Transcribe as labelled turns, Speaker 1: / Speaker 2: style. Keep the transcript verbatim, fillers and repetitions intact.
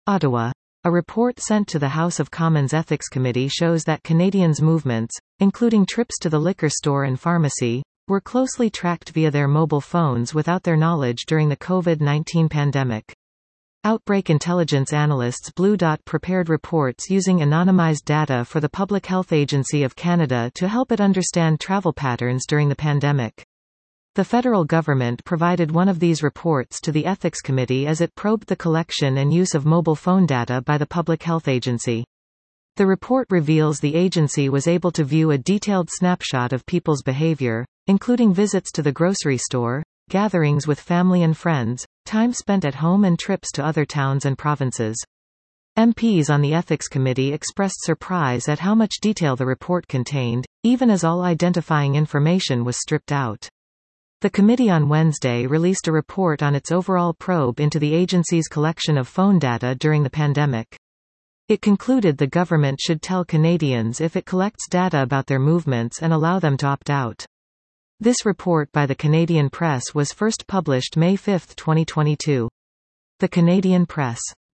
Speaker 1: Ottawa. A report sent to the House of Commons Ethics Committee shows that Canadians' movements, including trips to the liquor store and pharmacy, were closely tracked via their mobile phones without their knowledge during the COVID nineteen pandemic. Outbreak intelligence analysts Blue Dot prepared reports using anonymized data for the Public Health Agency of Canada to help it understand travel patterns during the pandemic. The federal government provided one of these reports to the Ethics Committee as it probed the collection and use of mobile phone data by the Public Health Agency. The report reveals the agency was able to view a detailed snapshot of people's behavior, including visits to the grocery store, gatherings with family and friends, time spent at home and trips to other towns and provinces. M Ps on the Ethics Committee expressed surprise at how much detail the report contained, even as all identifying information was stripped out. The committee on Wednesday released a report on its overall probe into the agency's collection of phone data during the pandemic. It concluded the government should tell Canadians if it collects data about their movements and allow them to opt out. This report by the Canadian Press was first published May fifth twenty twenty-two. The Canadian Press.